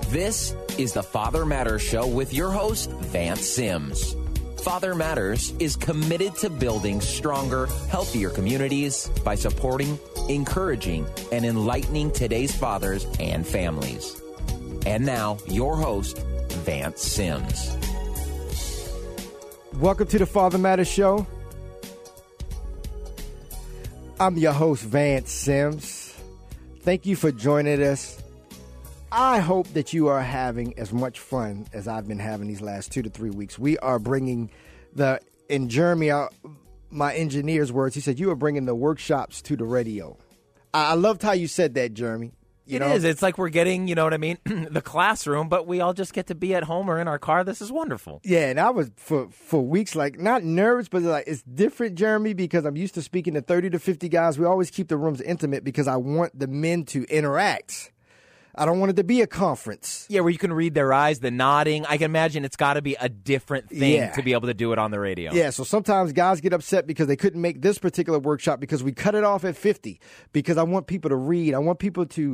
This is the Father Matters Show with your host, Vance Sims. Father Matters is committed to building stronger, healthier communities by supporting, encouraging, and enlightening today's fathers and families. And now, your host, Vance Sims. Welcome to the Father Matters Show. I'm your host, Vance Sims. Thank you for joining us. I hope that you are having as much fun as I've been having these last 2 to 3 weeks. We are bringing in Jeremy, my engineer's words, he said, you are bringing the workshops to the radio. I loved how you said that, Jeremy. It is. It's like we're getting, you know what I mean, the classroom, but we all just get to be at home or in our car. This is wonderful. Yeah, and I was for weeks like not nervous, but like it's different, Jeremy, because I'm used to speaking to 30 to 50 guys. We always keep the rooms intimate because I want the men to interact. I don't want it to be a conference. Yeah, where you can read their eyes, the nodding. I can imagine it's got to be a different thing to be able to do it on the radio. Yeah, so sometimes guys get upset because they couldn't make this particular workshop because we cut it off at 50 because I want people to read. I want people to,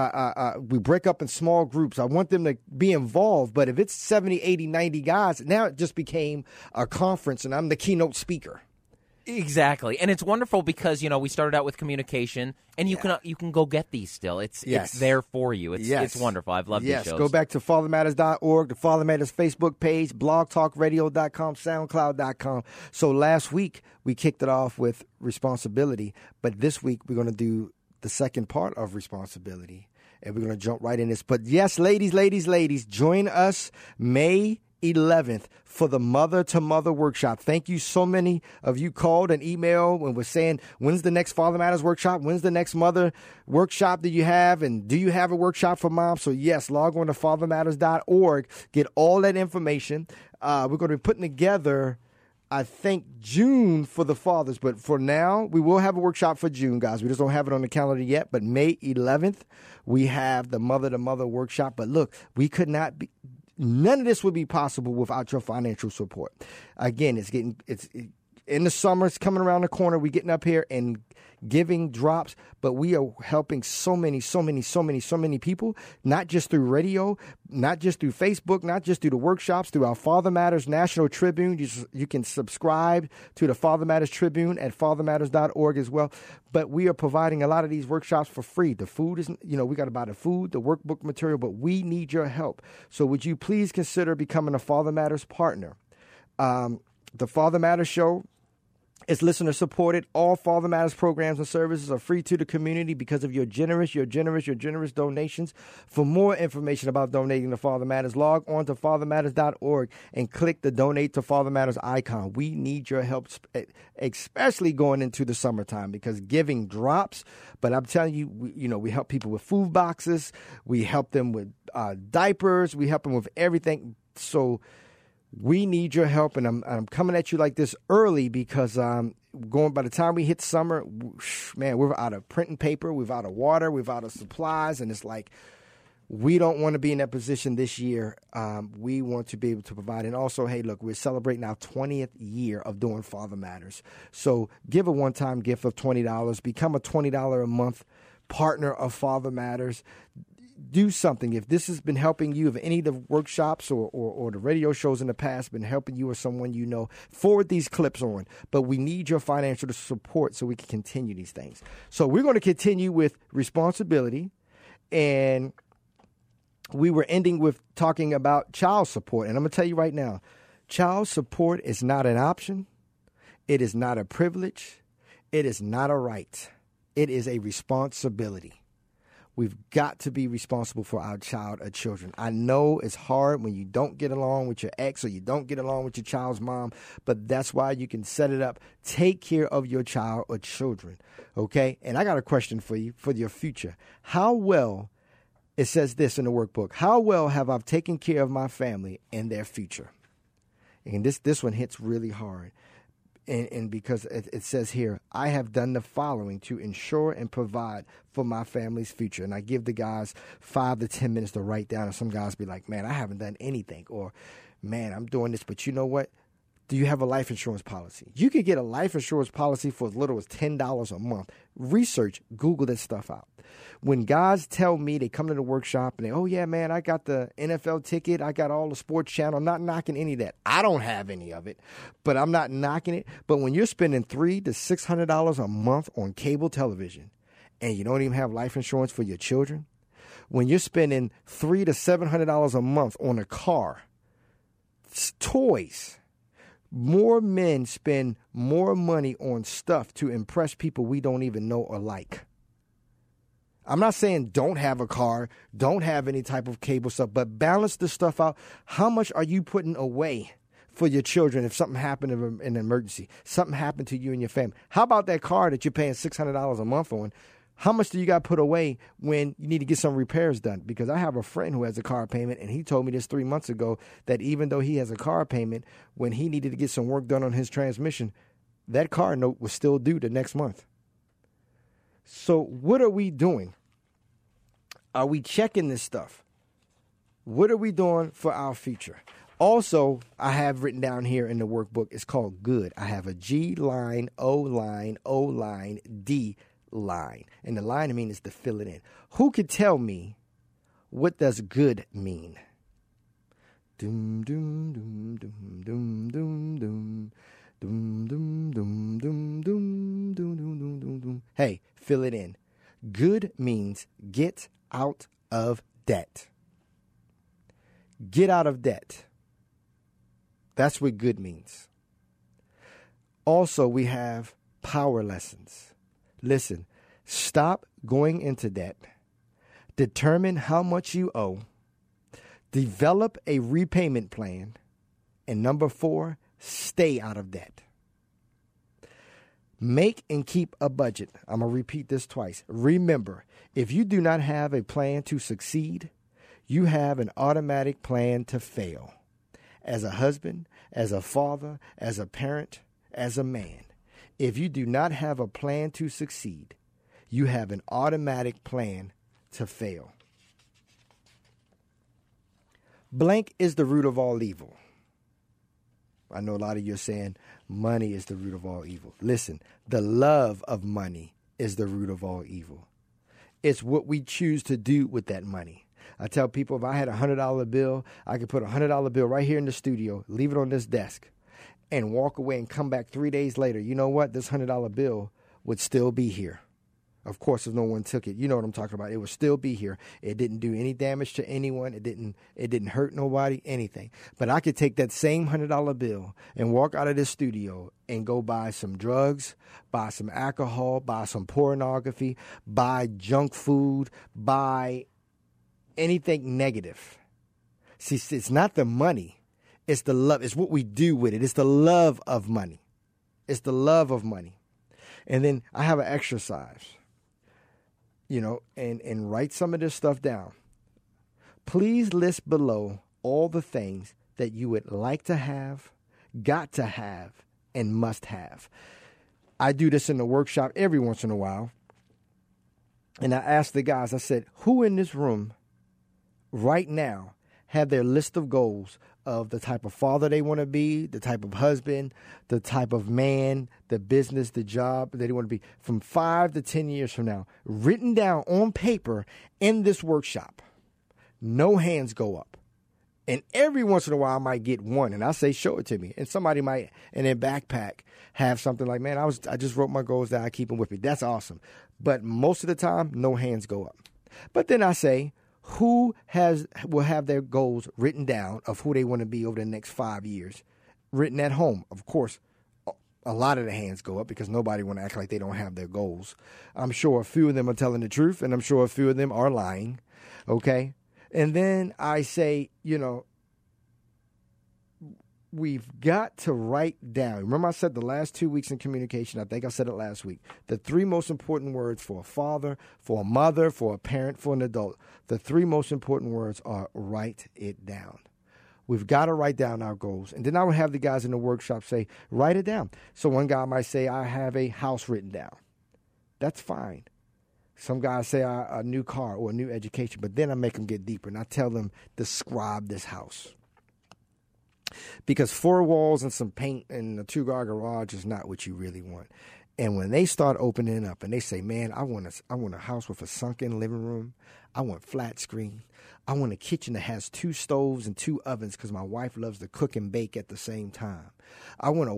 we break up in small groups. I want them to be involved. But if it's 70, 80, 90 guys, now it just became a conference and I'm the keynote speaker. Exactly. And it's wonderful because, you know, we started out with communication and you can go get these still. It's there for you. It's wonderful. I've loved these shows. Go back to fathermatters.org, the Father Matters Facebook page, blogtalkradio.com, soundcloud.com. So last week we kicked it off with responsibility, but this week we're going to do the second part of responsibility and we're going to jump right in this. But yes, ladies, join us May 11th for the Mother to Mother workshop. Thank you. So many of you called and emailed when we're saying, when's the next Father Matters workshop? When's the next Mother workshop that you have? And do you have a workshop for mom? So yes, log on to fathermatters.org. Get all that information. We're going to be putting together, I think, June for the fathers. But for now, we will have a workshop for June, guys. We just don't have it on the calendar yet. But May 11th, we have the Mother to Mother workshop. But look, we could not be... None of this would be possible without your financial support. Again, it's in the summer. It's coming around the corner. We're getting up here and giving drops, but we are helping so many people, not just through radio, not just through Facebook, not just through the workshops, through our Father Matters National Tribune. You can subscribe to the Father Matters Tribune at fathermatters.org as well. But we are providing a lot of these workshops for free. The food is, we got to buy the food, the workbook material, but we need your help. So would you please consider becoming a Father Matters partner? The Father Matters Show is listener supported. All Father Matters programs and services are free to the community because of your generous donations. For more information about donating to Father Matters, log on to fathermatters.org and click the Donate to Father Matters icon. We need your help, especially going into the summertime because giving drops. But I'm telling you, we help people with food boxes. We help them with diapers. We help them with everything. So we need your help, and I'm coming at you like this early because by the time we hit summer, man, we're out of printing paper, we're out of water, we're out of supplies, and it's like we don't want to be in that position this year. We want to be able to provide. And also, hey, look, we're celebrating our 20th year of doing Father Matters. So give a one-time gift of $20. Become a $20 a month partner of Father Matters. Do something. If this has been helping you, if any of the workshops or the radio shows in the past been helping you or someone you know, forward these clips on. But we need your financial support so we can continue these things. So we're going to continue with responsibility, and we were ending with talking about child support. And I'm going to tell you right now, child support is not an option. It is not a privilege. It is not a right. It is a responsibility. We've got to be responsible for our child or children. I know it's hard when you don't get along with your ex or you don't get along with your child's mom, but that's why you can set it up. Take care of your child or children, okay? And I got a question for you for your future. How well, it says this in the workbook, how well have I taken care of my family and their future? And this one hits really hard. And because it says here, I have done the following to ensure and provide for my family's future. And I give the guys 5 to 10 minutes to write down. And some guys be like, man, I haven't done anything. Or, man, I'm doing this. But you know what? Do you have a life insurance policy? You can get a life insurance policy for as little as $10 a month. Research, Google this stuff out. When guys tell me, they come to the workshop and they, oh yeah, man, I got the NFL ticket. I got all the sports channel. I'm not knocking any of that. I don't have any of it, but I'm not knocking it. But when you're spending $300 to $600 a month on cable television and you don't even have life insurance for your children, when you're spending $300 to $700 a month on a car, toys, more men spend more money on stuff to impress people we don't even know or like. I'm not saying don't have a car, don't have any type of cable stuff, but balance the stuff out. How much are you putting away for your children if something happened in an emergency, something happened to you and your family? How about that car that you're paying $600 a month on? How much do you got put away when you need to get some repairs done? Because I have a friend who has a car payment, and he told me this 3 months ago that even though he has a car payment, when he needed to get some work done on his transmission, that car note was still due the next month. So what are we doing? Are we checking this stuff? What are we doing for our future? Also, I have written down here in the workbook, it's called GOOD. I have a G line, O line, O line, D line. And the line I mean is to fill it in. Who could tell me what does good mean? Doom doom doom doom doom doom doom doom doom doom doom doom doom doom doom doom. Hey, fill it in. Good means get out of debt. Get out of debt. That's what good means. Also, we have power lessons. Listen, stop going into debt. Determine how much you owe. Develop a repayment plan. And number 4, stay out of debt. Make and keep a budget. I'm going to repeat this twice. Remember, if you do not have a plan to succeed, you have an automatic plan to fail. As a husband, as a father, as a parent, as a man. If you do not have a plan to succeed, you have an automatic plan to fail. Blank is the root of all evil. I know a lot of you are saying money is the root of all evil. Listen, the love of money is the root of all evil. It's what we choose to do with that money. I tell people if I had a $100 bill, I could put a $100 bill right here in the studio, leave it on this desk, and walk away and come back 3 days later. You know what? This $100 bill would still be here. Of course, if no one took it, you know what I'm talking about. It would still be here. It didn't do any damage to anyone. It didn't hurt nobody, anything. But I could take that same $100 bill and walk out of this studio and go buy some drugs, buy some alcohol, buy some pornography, buy junk food, buy anything negative. See, it's not the money. It's the love. It's what we do with it. It's the love of money. It's the love of money. And then I have an exercise, and write some of this stuff down. Please list below all the things that you would like to have, got to have, and must have. I do this in the workshop every once in a while. And I asked the guys, I said, who in this room right now have their list of goals of the type of father they want to be, the type of husband, the type of man, the business, the job that they want to be from 5 to 10 years from now, written down on paper in this workshop. No hands go up. And every once in a while I might get one, and I say, show it to me. And somebody might, in their backpack, have something like, man, I just wrote my goals down, I keep them with me. That's awesome. But most of the time, no hands go up. But then I say, who will have their goals written down of who they want to be over the next 5 years, written at home? Of course, a lot of the hands go up because nobody want to act like they don't have their goals. I'm sure a few of them are telling the truth, and I'm sure a few of them are lying, okay? And then I say, we've got to write down. Remember I said the last 2 weeks in communication, I think I said it last week, the 3 most important words for a father, for a mother, for a parent, for an adult. The 3 most important words are write it down. We've got to write down our goals. And then I would have the guys in the workshop say, write it down. So one guy might say, I have a house written down. That's fine. Some guys say a new car or a new education, but then I make them get deeper and I tell them, describe this house. Because 4 walls and some paint and a 2-car garage is not what you really want. And when they start opening up and they say, man, I want a house with a sunken living room. I want flat screen. I want a kitchen that has 2 stoves and 2 ovens because my wife loves to cook and bake at the same time. I want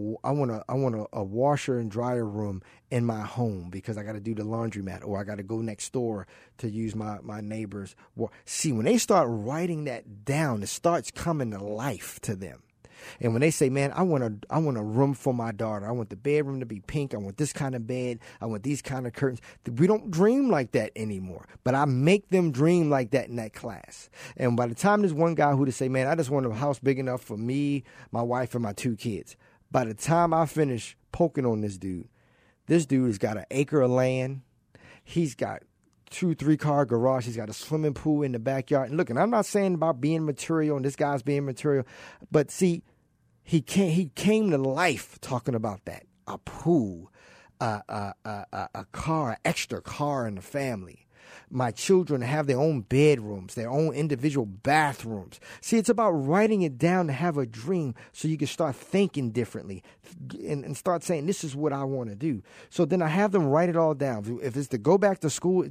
a washer and dryer room in my home because I got to do the laundromat, or I got to go next door to use my neighbor's. See, when they start writing that down, it starts coming to life to them. And when they say, man, I want a room for my daughter. I want the bedroom to be pink. I want this kind of bed. I want these kind of curtains. We don't dream like that anymore. But I make them dream like that in that class. And by the time there's one guy who to say, man, I just want a house big enough for me, my wife, and my 2 kids. By the time I finish poking on this dude has got an acre of land. He's got 2, 3-car garage. He's got a swimming pool in the backyard. And look, and I'm not saying about being material and this guy's being material, but see, he came to life talking about that. A pool, a car, an extra car in the family. My children have their own bedrooms, their own individual bathrooms. See, it's about writing it down to have a dream so you can start thinking differently and start saying, this is what I want to do. So then I have them write it all down. If it's to go back to school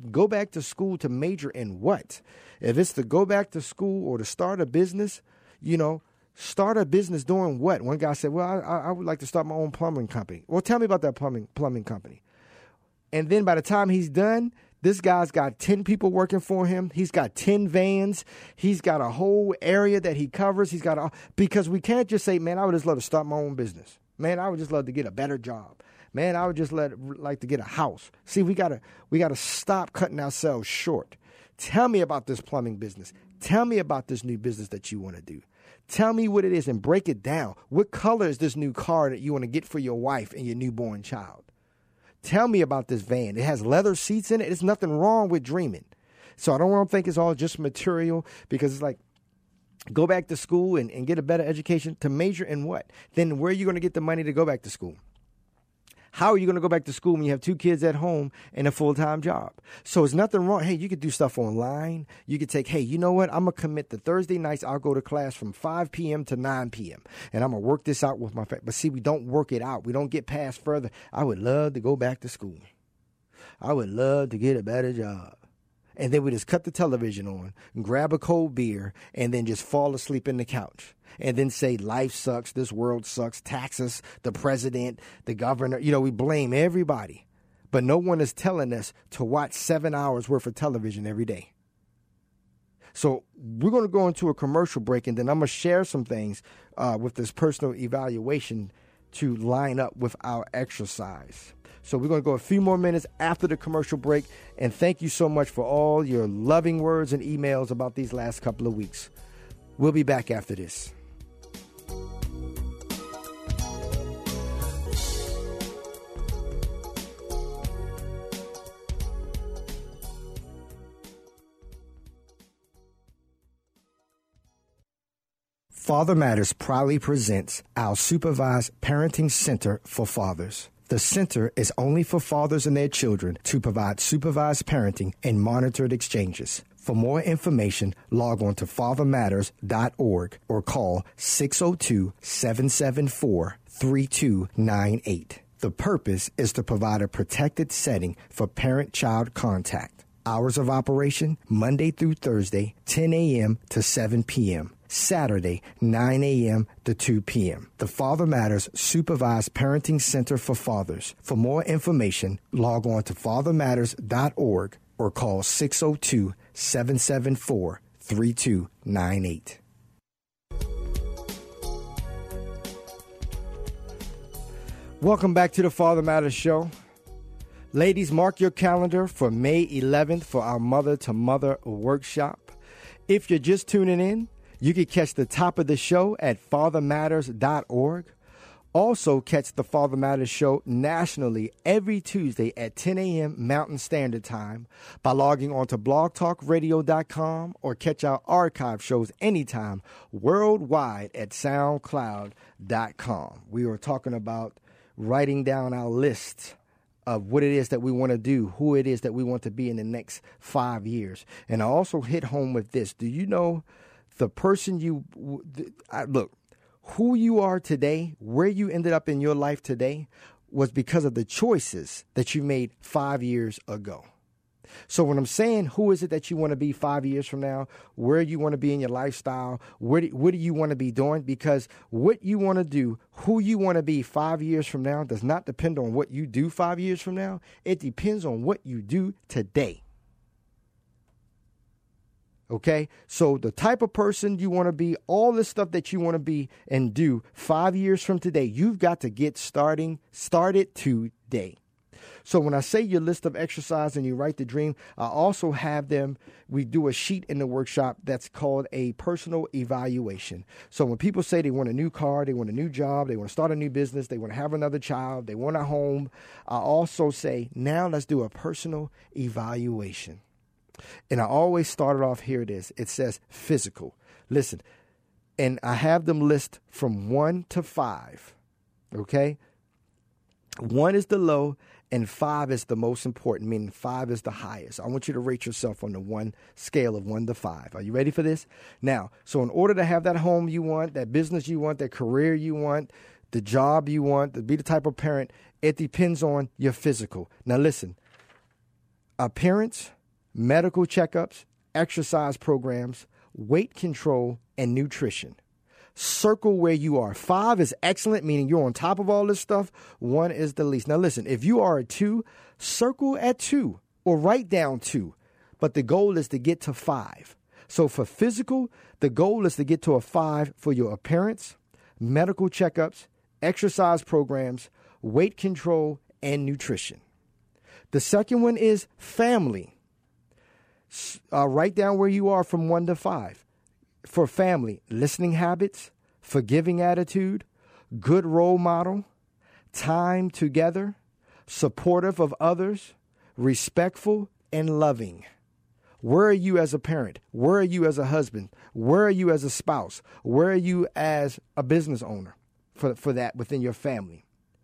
to major in what? If it's to go back to school or to start a business, start a business doing what? One guy said, well, I would like to start my own plumbing company. Well, tell me about that plumbing company. And then by the time he's done, this guy's got 10 people working for him. He's got 10 vans. He's got a whole area that he covers. Because we can't just say, man, I would just love to start my own business. Man, I would just love to get a better job. Man, I would just like to get a house. See, we gotta stop cutting ourselves short. Tell me about this plumbing business. Tell me about this new business that you want to do. Tell me what it is and break it down. What color is this new car that you want to get for your wife and your newborn child? Tell me about this van. It has leather seats in it. There's nothing wrong with dreaming. So I don't want to think it's all just material, because it's like, go back to school and get a better education. To major in what? Then where are you going to get the money to go back to school? How are you going to go back to school when you have 2 kids at home and a full-time job? So it's nothing wrong. Hey, you could do stuff online. You could take, hey, you know what? I'm going to commit to Thursday nights. I'll go to class from 5 p.m. to 9 p.m. And I'm going to work this out with my family. But see, we don't work it out. We don't get past further. I would love to go back to school. I would love to get a better job. And then we just cut the television on, grab a cold beer, and then just fall asleep in the couch. And then say, life sucks, this world sucks, taxes, the president, the governor. We blame everybody. But no one is telling us to watch 7 hours worth of television every day. So we're going to go into a commercial break, and then I'm going to share some things with this personal evaluation to line up with our exercise. So we're going to go a few more minutes after the commercial break. And thank you so much for all your loving words and emails about these last couple of weeks. We'll be back after this. Father Matters proudly presents our Supervised Parenting Center for Fathers. The center is only for fathers and their children to provide supervised parenting and monitored exchanges. For more information, log on to fathermatters.org or call 602-774-3298. The purpose is to provide a protected setting for parent-child contact. Hours of operation, Monday through Thursday, 10 a.m. to 7 p.m. Saturday, 9 a.m. to 2 p.m. The Father Matters Supervised Parenting Center for Fathers. For more information, log on to fathermatters.org or call 602-774-3298. Welcome back to the Father Matters Show. Ladies, mark your calendar for May 11th for our Mother to Mother workshop. If you're just tuning in, you can catch the top of the show at fathermatters.org. Also catch the Father Matters Show nationally every Tuesday at 10 a.m. Mountain Standard Time by logging on to blogtalkradio.com, or catch our archive shows anytime worldwide at soundcloud.com. We were talking about writing down our list of what it is that we want to do, who it is that we want to be in the next 5 years. And I also hit home with this. Do you know the person look, who you are today, where you ended up in your life today, was because of the choices that you made 5 years ago. So when I'm saying who is it that you want to be 5 years from now, where you want to be in your lifestyle, what do you want to be doing? Because what you want to do, who you want to be 5 years from now does not depend on what you do 5 years from now. It depends on what you do today. Okay, so the type of person you want to be, all the stuff that you want to be and do 5 years from today, you've got to get started today. So when I say your list of exercise and you write the dream, I also have them. We do a sheet in the workshop that's called a personal evaluation. So when people say they want a new car, they want a new job, they want to start a new business, they want to have another child, they want a home, I also say, now let's do a personal evaluation. And I always start it off, here it is. It says physical. Listen, and I have them list from 1 to 5, okay? 1 is the low, and 5 is the most important, meaning 5 is the highest. I want you to rate yourself on the 1 scale of 1 to 5. Are you ready for this? Now, so in order to have that home you want, that business you want, that career you want, the job you want, to be the type of parent, it depends on your physical. Now listen, appearance, medical checkups, exercise programs, weight control, and nutrition. Circle where you are. 5 is excellent, meaning you're on top of all this stuff. 1 is the least. Now listen, if you are a 2, circle at 2 or write down 2. But the goal is to get to 5. So for physical, the goal is to get to a 5 for your appearance, medical checkups, exercise programs, weight control, and nutrition. The second one is family. Write down where you are from 1 to 5. For family, listening habits, forgiving attitude, good role model, time together, supportive of others, respectful, and loving. Where are you as a parent? Where are you as a husband? Where are you as a spouse? Where are you as a business owner for that within your family?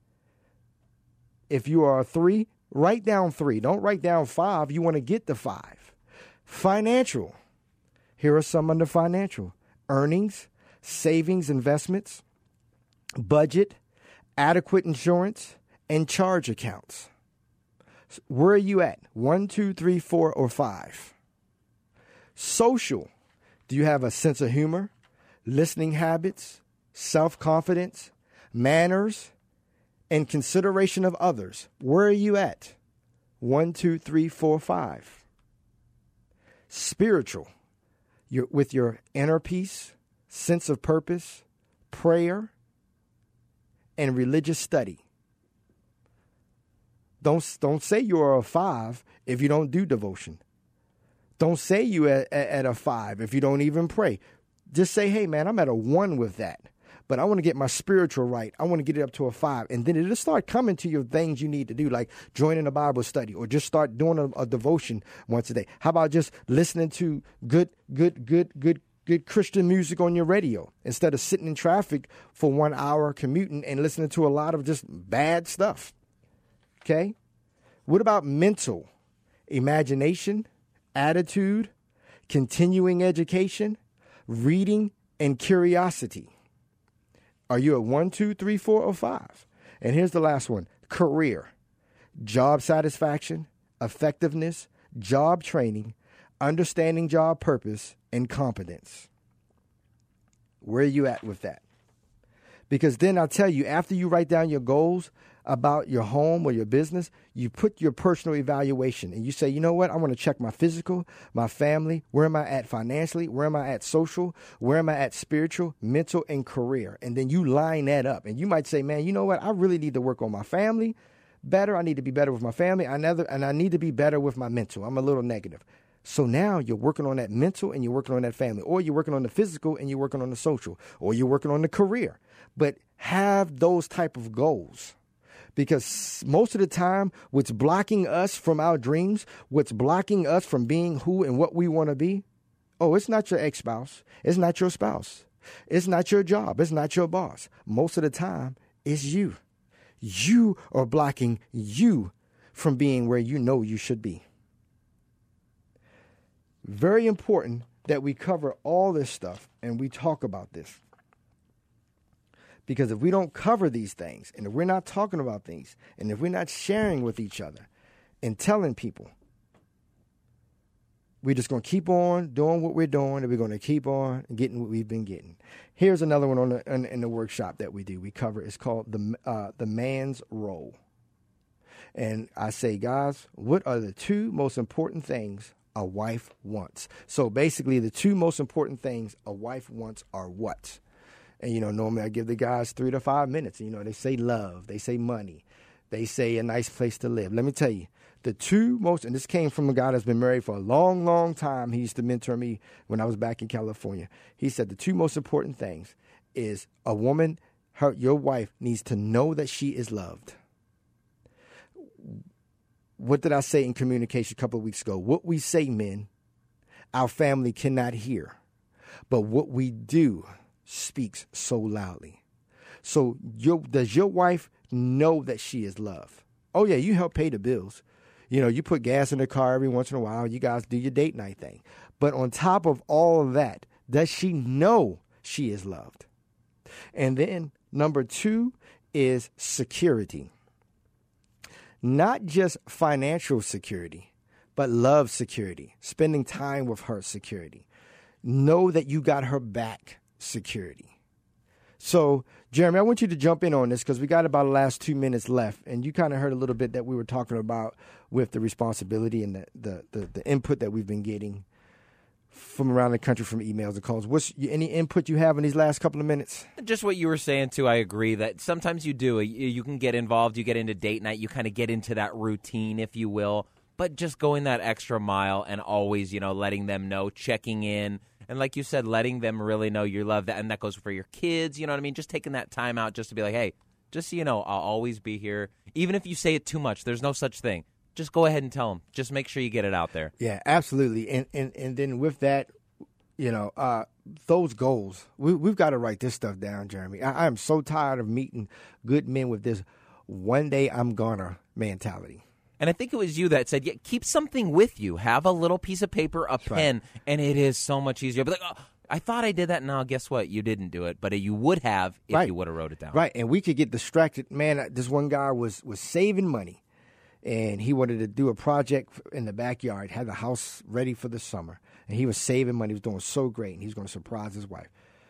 If you are a 3, write down 3. Don't write down 5. You want to get to 5. Financial. Here are some under financial: earnings, savings, investments, budget, adequate insurance, and charge accounts. Where are you at? 1, 2, 3, 4, or 5? Social. Do you have a sense of humor, listening habits, self-confidence, manners, and consideration of others? Where are you at? 1, 2, 3, 4, 5. Spiritual. With your inner peace, sense of purpose, prayer, and religious study. Don't say you're a 5 if you don't do devotion. Don't say you at a 5 if you don't even pray. Just say, hey, man, I'm at a 1 with that. But I want to get my spiritual right. I want to get it up to a 5. And then it'll start coming to you things you need to do, like joining a Bible study or just start doing a devotion once a day. How about just listening to good Christian music on your radio instead of sitting in traffic for 1 hour commuting and listening to a lot of just bad stuff? Okay? What about mental? Imagination, attitude, continuing education, reading, and curiosity. Are you at 1, 2, 3, 4, or 5? And here's the last one: career, job satisfaction, effectiveness, job training, understanding job purpose, and competence. Where are you at with that? Because then I'll tell you, after you write down your goals about your home or your business, you put your personal evaluation and you say, you know what? I want to check my physical, my family. Where am I at financially? Where am I at social? Where am I at spiritual, mental, and career? And then you line that up. And you might say, man, you know what? I really need to work on my family better. I need to be better with my family. And I need to be better with my mental. I'm a little negative. So now you're working on that mental and you're working on that family, or you're working on the physical and you're working on the social, or you're working on the career. But have those type of goals, because most of the time what's blocking us from our dreams, what's blocking us from being who and what we want to be, it's not your ex-spouse. It's not your spouse. It's not your job. It's not your boss. Most of the time it's you. You are blocking you from being where you know you should be. Very important that we cover all this stuff and we talk about this. Because if we don't cover these things, and if we're not talking about things, and if we're not sharing with each other and telling people, we're just going to keep on doing what we're doing, and we're going to keep on getting what we've been getting. Here's another one in the workshop that we do. We cover. It's called the man's role. And I say, guys, what are the two most important things a wife wants? So basically, the two most important things a wife wants are what? And, normally I give the guys 3 to 5 minutes. They say love. They say money. They say a nice place to live. Let me tell you, the two most, and this came from a guy that's been married for a long, long time. He used to mentor me when I was back in California. He said the two most important things is a woman, your wife, needs to know that she is loved. What did I say in communication a couple of weeks ago? What we say, men, our family cannot hear. But what we do speaks so loudly. So does your wife know that she is loved? Oh, yeah, you help pay the bills. You put gas in the car every once in a while. You guys do your date night thing. But on top of all of that, does she know she is loved? And then number 2 is security. Not just financial security, but love security, spending time with her security. Know that you got her back security. So, Jeremy, I want you to jump in on this because we got about the last 2 minutes left, and you kind of heard a little bit that we were talking about with the responsibility and the input that we've been getting from around the country from emails and calls. What's any input you have in these last couple of minutes? Just what you were saying, too. I agree that sometimes you do. You can get involved. You get into date night. You kind of get into that routine, if you will. But just going that extra mile and always, letting them know, checking in. And like you said, letting them really know you love that. And that goes for your kids. You know what I mean? Just taking that time out just to be like, hey, just so you know, I'll always be here. Even if you say it too much, there's no such thing. Just go ahead and tell them. Just make sure you get it out there. Yeah, absolutely. And then with that, those goals, we've got to write this stuff down, Jeremy. I am so tired of meeting good men with this one day I'm gonna mentality. And I think it was you that said, yeah, keep something with you. Have a little piece of paper, a pen, and it is so much easier. But I thought I did that. Now, guess what? You didn't do it, but you would have if you would have wrote it down. Right, and we could get distracted. Man, this one guy was saving money, and he wanted to do a project in the backyard, had the house ready for the summer, and he was saving money. He was doing so great, and he was going to surprise his wife.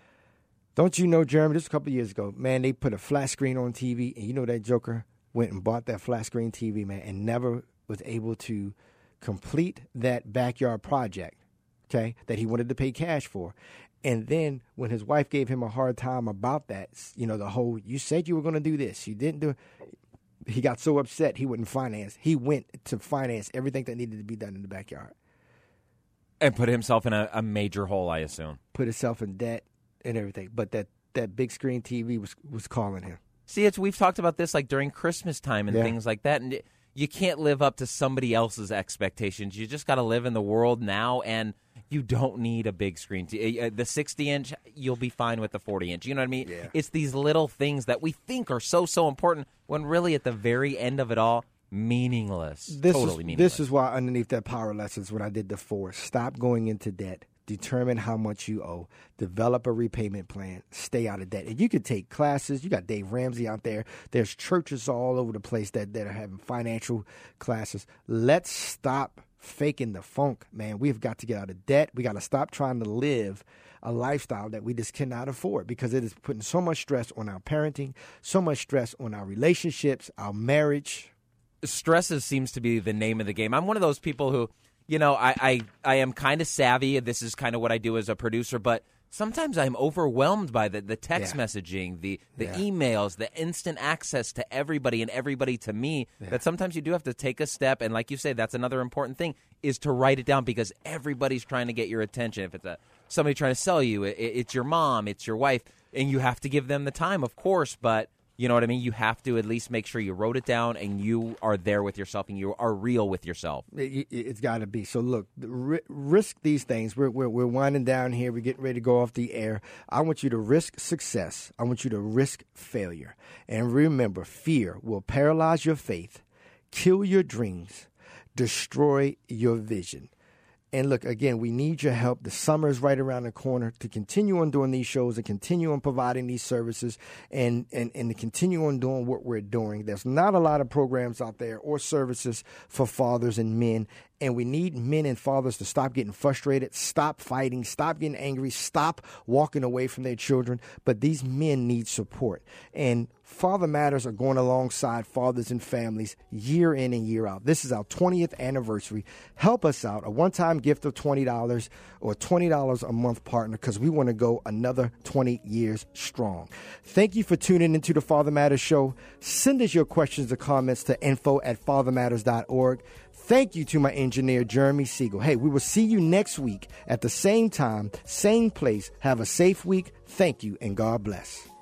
Don't you know, Jeremy, this was a couple of years ago, man, they put a flat screen on TV, and you know that joker went and bought that flat screen TV, man, and never was able to complete that backyard project, okay, that he wanted to pay cash for. And then when his wife gave him a hard time about that, the whole, you said you were going to do this, you didn't do it. He got so upset he wouldn't finance. He went to finance everything that needed to be done in the backyard. And put himself in a major hole, I assume. Put himself in debt and everything. But that big screen TV was calling him. See, we've talked about this like during Christmas time and things like that. And you can't live up to somebody else's expectations. You just got to live in the world now, and you don't need a big screen. The 60-inch, you'll be fine with the 40-inch. You know what I mean? Yeah. It's these little things that we think are so, so important when really at the very end of it all, meaningless. Totally meaningless. This is why underneath that power lessons, when I did the 4, stop going into debt. Determine how much you owe. Develop a repayment plan. Stay out of debt. And you could take classes. You got Dave Ramsey out there. There's churches all over the place that are having financial classes. Let's stop faking the funk, man. We've got to get out of debt. We got to stop trying to live a lifestyle that we just cannot afford because it is putting so much stress on our parenting, so much stress on our relationships, our marriage. Stress seems to be the name of the game. I'm one of those people who, I am kind of savvy. This is kind of what I do as a producer, but sometimes I'm overwhelmed by the text messaging, the emails, the instant access to everybody and everybody to me, that sometimes you do have to take a step. And like you say, that's another important thing, is to write it down because everybody's trying to get your attention. If it's somebody trying to sell you, it's your mom, it's your wife, and you have to give them the time, of course, but you know what I mean? You have to at least make sure you wrote it down and you are there with yourself and you are real with yourself. It's got to be. So, look, risk these things. We're winding down here. We're getting ready to go off the air. I want you to risk success. I want you to risk failure. And remember, fear will paralyze your faith, kill your dreams, destroy your vision. And look, again, we need your help. The summer is right around the corner to continue on doing these shows and continue on providing these services and to continue on doing what we're doing. There's not a lot of programs out there or services for fathers and men. And we need men and fathers to stop getting frustrated, stop fighting, stop getting angry, stop walking away from their children. But these men need support. And Father Matters are going alongside fathers and families year in and year out. This is our 20th anniversary. Help us out. A one-time gift of $20 or $20 a month partner, because we want to go another 20 years strong. Thank you for tuning into the Father Matters Show. Send us your questions or comments to info@fathermatters.org. Thank you to my engineer, Jeremy Siegel. Hey, we will see you next week at the same time, same place. Have a safe week. Thank you, and God bless.